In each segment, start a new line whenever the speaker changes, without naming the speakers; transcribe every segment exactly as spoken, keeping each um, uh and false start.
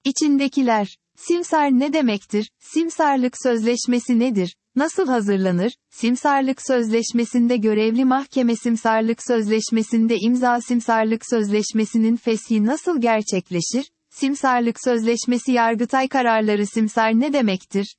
İçindekiler. Simsar ne demektir? Simsarlık sözleşmesi nedir? Nasıl hazırlanır? Simsarlık sözleşmesinde görevli mahkeme simsarlık sözleşmesinde imza simsarlık sözleşmesinin feshi nasıl gerçekleşir? Simsarlık sözleşmesi Yargıtay kararları simsar ne demektir?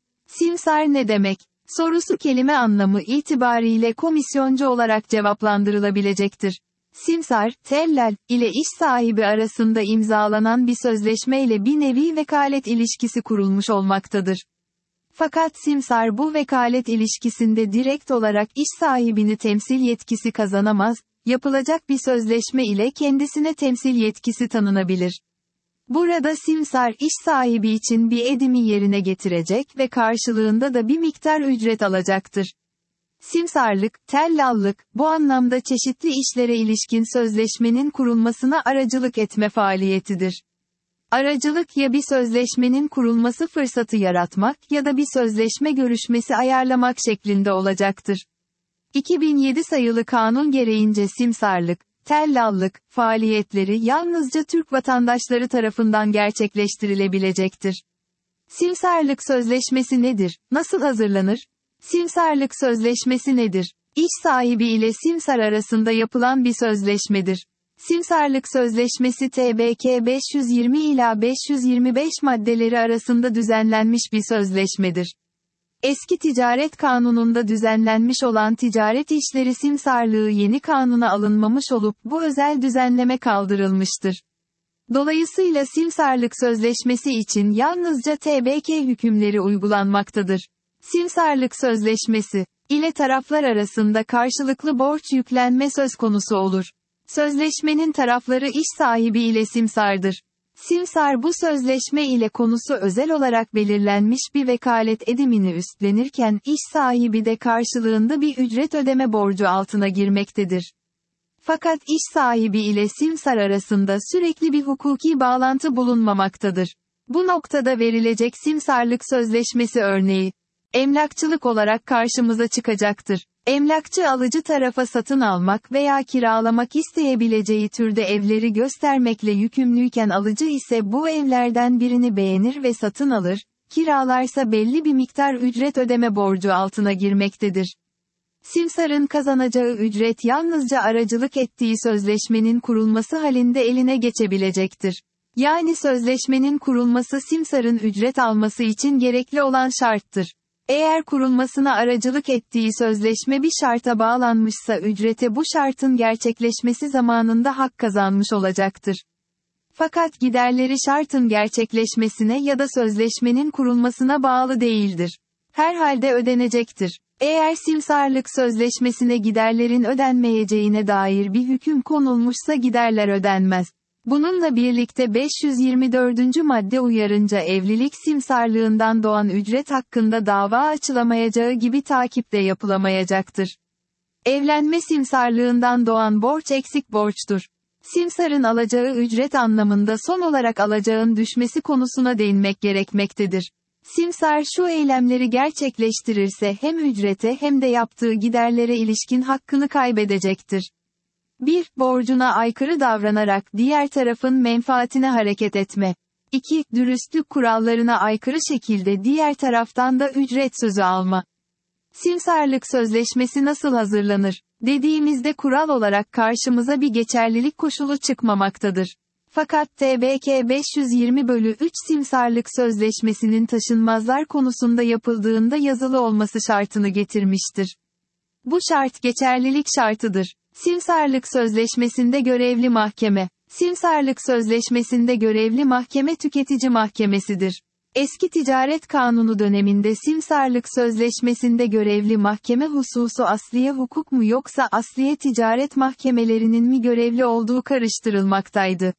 Simsar ne demek? Sorusu kelime anlamı itibariyle komisyoncu olarak cevaplandırılabilecektir. Simsar, tellal ile iş sahibi arasında imzalanan bir sözleşme ile bir nevi vekalet ilişkisi kurulmuş olmaktadır. Fakat simsar bu vekalet ilişkisinde direkt olarak iş sahibini temsil yetkisi kazanamaz, yapılacak bir sözleşme ile kendisine temsil yetkisi tanınabilir. Burada simsar iş sahibi için bir edimi yerine getirecek ve karşılığında da bir miktar ücret alacaktır. Simsarlık, tellallık, bu anlamda çeşitli işlere ilişkin sözleşmenin kurulmasına aracılık etme faaliyetidir. Aracılık ya bir sözleşmenin kurulması fırsatı yaratmak ya da bir sözleşme görüşmesi ayarlamak şeklinde olacaktır. iki bin yedi sayılı kanun gereğince simsarlık, tellallık, faaliyetleri yalnızca Türk vatandaşları tarafından gerçekleştirilebilecektir. Simsarlık sözleşmesi nedir? Nasıl hazırlanır? Simsarlık sözleşmesi nedir? İş sahibi ile simsar arasında yapılan bir sözleşmedir. Simsarlık sözleşmesi T B K beş yüz yirmi ila beş yüz yirmi beş maddeleri arasında düzenlenmiş bir sözleşmedir. Eski ticaret kanununda düzenlenmiş olan ticaret işleri simsarlığı yeni kanuna alınmamış olup bu özel düzenleme kaldırılmıştır. Dolayısıyla simsarlık sözleşmesi için yalnızca T B K hükümleri uygulanmaktadır. Simsarlık sözleşmesi ile taraflar arasında karşılıklı borç yüklenme söz konusu olur. Sözleşmenin tarafları iş sahibi ile simsardır. Simsar bu sözleşme ile konusu özel olarak belirlenmiş bir vekalet edimini üstlenirken iş sahibi de karşılığında bir ücret ödeme borcu altına girmektedir. Fakat iş sahibi ile simsar arasında sürekli bir hukuki bağlantı bulunmamaktadır. Bu noktada verilecek simsarlık sözleşmesi örneği emlakçılık olarak karşımıza çıkacaktır. Emlakçı alıcı tarafa satın almak veya kiralamak isteyebileceği türde evleri göstermekle yükümlüyken alıcı ise bu evlerden birini beğenir ve satın alır, kiralarsa belli bir miktar ücret ödeme borcu altına girmektedir. Simsarın kazanacağı ücret yalnızca aracılık ettiği sözleşmenin kurulması halinde eline geçebilecektir. Yani sözleşmenin kurulması simsarın ücret alması için gerekli olan şarttır. Eğer kurulmasına aracılık ettiği sözleşme bir şarta bağlanmışsa ücrete bu şartın gerçekleşmesi zamanında hak kazanmış olacaktır. Fakat giderleri şartın gerçekleşmesine ya da sözleşmenin kurulmasına bağlı değildir. Herhalde ödenecektir. Eğer simsarlık sözleşmesine giderlerin ödenmeyeceğine dair bir hüküm konulmuşsa giderler ödenmez. Bununla birlikte beş yüz yirmi dördüncü madde uyarınca evlilik simsarlığından doğan ücret hakkında dava açılamayacağı gibi takip de yapılamayacaktır. Evlenme simsarlığından doğan borç eksik borçtur. Simsarın alacağı ücret anlamında son olarak alacağın düşmesi konusuna değinmek gerekmektedir. Simsar şu eylemleri gerçekleştirirse hem ücrete hem de yaptığı giderlere ilişkin hakkını kaybedecektir. bir Borcuna aykırı davranarak diğer tarafın menfaatine hareket etme. iki Dürüstlük kurallarına aykırı şekilde diğer taraftan da ücret sözü alma. Simsarlık sözleşmesi nasıl hazırlanır? Dediğimizde kural olarak karşımıza bir geçerlilik koşulu çıkmamaktadır. Fakat T B K beş yüz yirmi bölü üç simsarlık sözleşmesinin taşınmazlar konusunda yapıldığında yazılı olması şartını getirmiştir. Bu şart geçerlilik şartıdır. Simsarlık sözleşmesinde görevli mahkeme. Simsarlık sözleşmesinde görevli mahkeme tüketici mahkemesidir. Eski ticaret kanunu döneminde simsarlık sözleşmesinde görevli mahkeme hususu asliye hukuk mu yoksa asliye ticaret mahkemelerinin mi görevli olduğu karıştırılmaktaydı.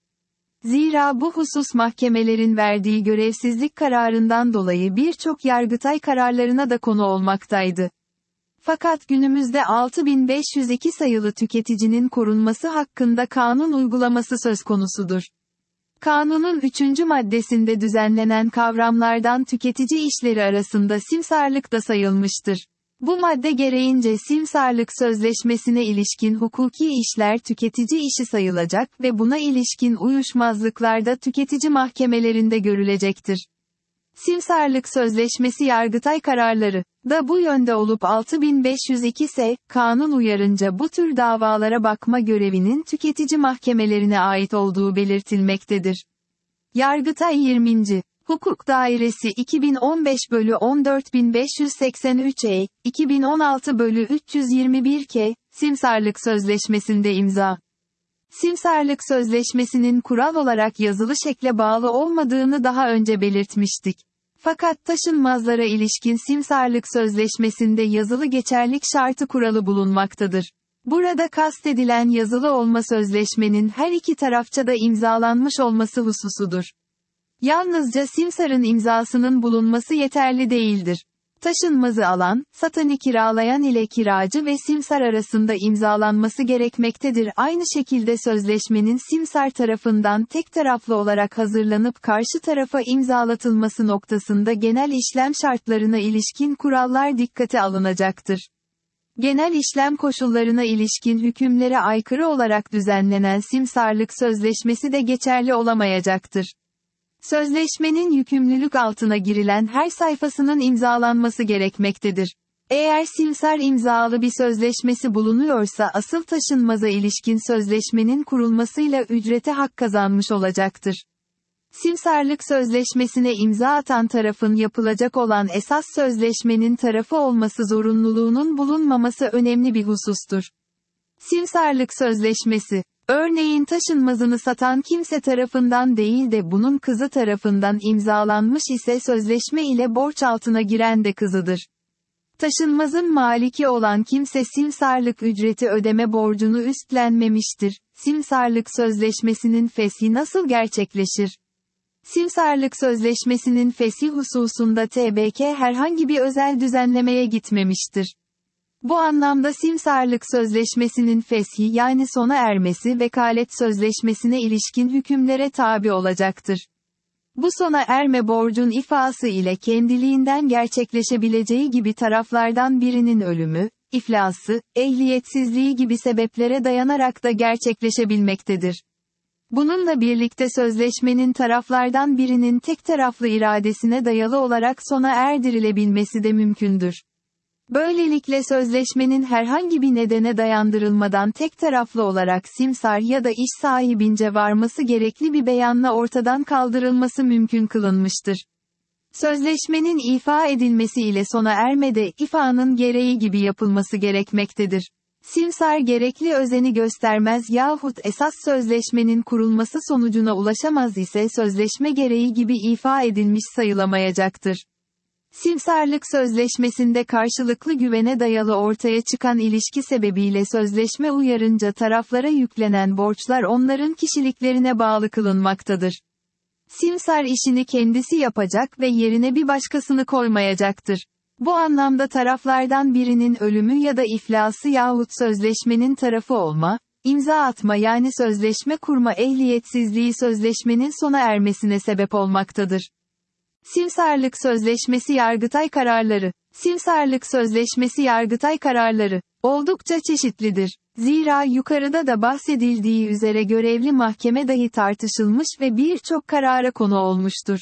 Zira bu husus mahkemelerin verdiği görevsizlik kararından dolayı birçok Yargıtay kararlarına da konu olmaktaydı. Fakat günümüzde altı bin beş yüz iki sayılı tüketicinin korunması hakkında kanun uygulaması söz konusudur. Kanunun üçüncü maddesinde düzenlenen kavramlardan tüketici işleri arasında simsarlık da sayılmıştır. Bu madde gereğince simsarlık sözleşmesine ilişkin hukuki işler tüketici işi sayılacak ve buna ilişkin uyuşmazlıklar da tüketici mahkemelerinde görülecektir. Simsarlık sözleşmesi Yargıtay kararları da bu yönde olup altı bin beş yüz iki S, kanun uyarınca bu tür davalara bakma görevinin tüketici mahkemelerine ait olduğu belirtilmektedir. Yargıtay yirminci Hukuk Dairesi iki bin on beş bölü on dört bin beş yüz seksen üç E, iki bin on altı bölü üç yüz yirmi bir K, Simsarlık Sözleşmesi'nde imza. Simsarlık Sözleşmesi'nin kural olarak yazılı şekle bağlı olmadığını daha önce belirtmiştik. Fakat taşınmazlara ilişkin Simsarlık Sözleşmesi'nde yazılı geçerlilik şartı kuralı bulunmaktadır. Burada kastedilen yazılı olma sözleşmenin her iki tarafça da imzalanmış olması hususudur. Yalnızca simsarın imzasının bulunması yeterli değildir. Taşınmazı alan, satanı kiralayan ile kiracı ve simsar arasında imzalanması gerekmektedir. Aynı şekilde sözleşmenin simsar tarafından tek taraflı olarak hazırlanıp karşı tarafa imzalatılması noktasında genel işlem şartlarına ilişkin kurallar dikkate alınacaktır. Genel işlem koşullarına ilişkin hükümlere aykırı olarak düzenlenen simsarlık sözleşmesi de geçerli olamayacaktır. Sözleşmenin yükümlülük altına girilen her sayfasının imzalanması gerekmektedir. Eğer simsar imzalı bir sözleşmesi bulunuyorsa asıl taşınmaza ilişkin sözleşmenin kurulmasıyla ücrete hak kazanmış olacaktır. Simsarlık sözleşmesine imza atan tarafın yapılacak olan esas sözleşmenin tarafı olması zorunluluğunun bulunmaması önemli bir husustur. Simsarlık sözleşmesi, örneğin taşınmazını satan kimse tarafından değil de bunun kızı tarafından imzalanmış ise sözleşme ile borç altına giren de kızıdır. Taşınmazın maliki olan kimse simsarlık ücreti ödeme borcunu üstlenmemiştir. Simsarlık sözleşmesinin feshi nasıl gerçekleşir? Simsarlık sözleşmesinin feshi hususunda T B K herhangi bir özel düzenlemeye gitmemiştir. Bu anlamda simsarlık sözleşmesinin feshi yani sona ermesi vekalet sözleşmesine ilişkin hükümlere tabi olacaktır. Bu sona erme borcun ifası ile kendiliğinden gerçekleşebileceği gibi taraflardan birinin ölümü, iflası, ehliyetsizliği gibi sebeplere dayanarak da gerçekleşebilmektedir. Bununla birlikte sözleşmenin taraflardan birinin tek taraflı iradesine dayalı olarak sona erdirilebilmesi de mümkündür. Böylelikle sözleşmenin herhangi bir nedene dayandırılmadan tek taraflı olarak simsar ya da iş sahibince varması gerekli bir beyanla ortadan kaldırılması mümkün kılınmıştır. Sözleşmenin ifa edilmesi ile sona ermede ifanın gereği gibi yapılması gerekmektedir. Simsar gerekli özeni göstermez yahut esas sözleşmenin kurulması sonucuna ulaşamaz ise sözleşme gereği gibi ifa edilmiş sayılamayacaktır. Simsarlık sözleşmesinde karşılıklı güvene dayalı ortaya çıkan ilişki sebebiyle sözleşme uyarınca taraflara yüklenen borçlar onların kişiliklerine bağlı kılınmaktadır. Simsar işini kendisi yapacak ve yerine bir başkasını koymayacaktır. Bu anlamda taraflardan birinin ölümü ya da iflası yahut sözleşmenin tarafı olma, imza atma yani sözleşme kurma ehliyetsizliği sözleşmenin sona ermesine sebep olmaktadır. Simsarlık Sözleşmesi Yargıtay kararları. Simsarlık Sözleşmesi Yargıtay kararları oldukça çeşitlidir. Zira yukarıda da bahsedildiği üzere görevli mahkeme dahi tartışılmış ve birçok karara konu olmuştur.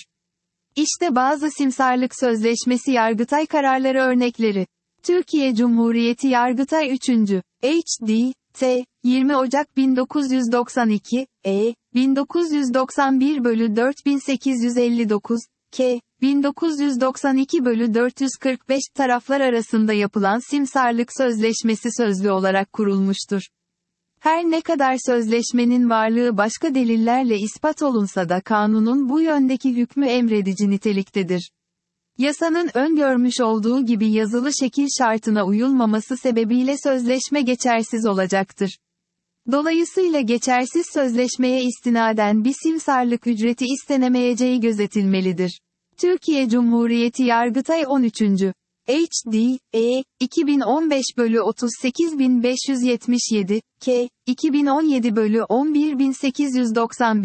İşte bazı simsarlık sözleşmesi Yargıtay kararları örnekleri. Türkiye Cumhuriyeti Yargıtay üçüncü H D T yirmi Ocak bin dokuz yüz doksan iki E bin dokuz yüz doksan bir bölü dört bin sekiz yüz elli dokuz K bin dokuz yüz doksan iki bölü dört yüz kırk beş taraflar arasında yapılan simsarlık sözleşmesi sözlü olarak kurulmuştur. Her ne kadar sözleşmenin varlığı başka delillerle ispat olunsa da kanunun bu yöndeki hükmü emredici niteliktedir. Yasanın öngörmüş olduğu gibi yazılı şekil şartına uyulmaması sebebiyle sözleşme geçersiz olacaktır. Dolayısıyla geçersiz sözleşmeye istinaden bir simsarlık ücreti istenemeyeceği gözetilmelidir. Türkiye Cumhuriyeti Yargıtay on üçüncü H D E iki bin on beş bölü otuz sekiz bin beş yüz yetmiş yedi K iki bin on yedi bölü on bir bin sekiz yüz doksan bir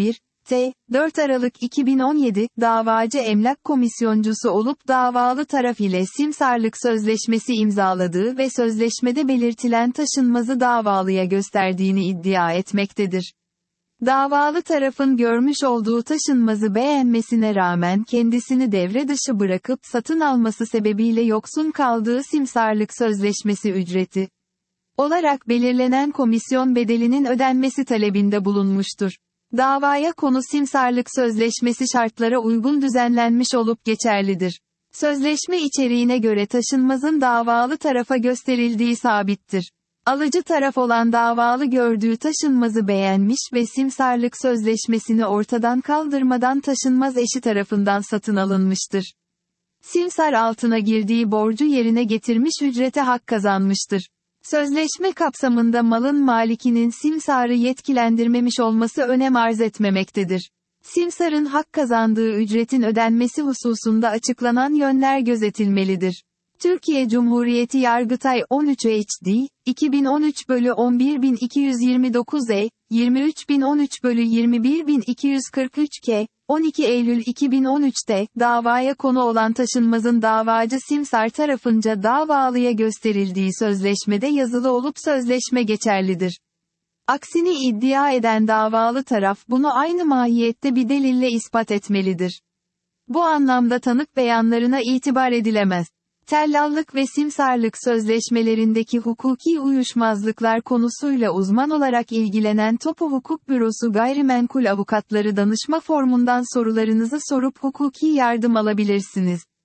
T. dört Aralık iki bin on yedi, davacı emlak komisyoncusu olup davalı taraf ile simsarlık sözleşmesi imzaladığı ve sözleşmede belirtilen taşınmazı davalıya gösterdiğini iddia etmektedir. Davalı tarafın görmüş olduğu taşınmazı beğenmesine rağmen kendisini devre dışı bırakıp satın alması sebebiyle yoksun kaldığı simsarlık sözleşmesi ücreti olarak belirlenen komisyon bedelinin ödenmesi talebinde bulunmuştur. Davaya konu simsarlık sözleşmesi şartlara uygun düzenlenmiş olup geçerlidir. Sözleşme içeriğine göre taşınmazın davalı tarafa gösterildiği sabittir. Alıcı taraf olan davalı gördüğü taşınmazı beğenmiş ve simsarlık sözleşmesini ortadan kaldırmadan taşınmaz eşi tarafından satın alınmıştır. Simsar altına girdiği borcu yerine getirmiş, ücrete hak kazanmıştır. Sözleşme kapsamında malın malikinin simsarı yetkilendirmemiş olması önem arz etmemektedir. Simsarın hak kazandığı ücretin ödenmesi hususunda açıklanan yönler gözetilmelidir. Türkiye Cumhuriyeti Yargıtay on üç H D, iki bin on üç bölü on bir bin iki yüz yirmi dokuz E, yirmi üç bin on üç bölü yirmi bir bin iki yüz kırk üç K, on iki Eylül iki bin on üç'te, davaya konu olan taşınmazın davacı simsar tarafınca davalıya gösterildiği sözleşmede yazılı olup sözleşme geçerlidir. Aksini iddia eden davalı taraf bunu aynı mahiyette bir delille ispat etmelidir. Bu anlamda tanık beyanlarına itibar edilemez. Tellallık ve simsarlık sözleşmelerindeki hukuki uyuşmazlıklar konusuyla uzman olarak ilgilenen Topu Hukuk Bürosu Gayrimenkul Avukatları danışma formundan sorularınızı sorup hukuki yardım alabilirsiniz.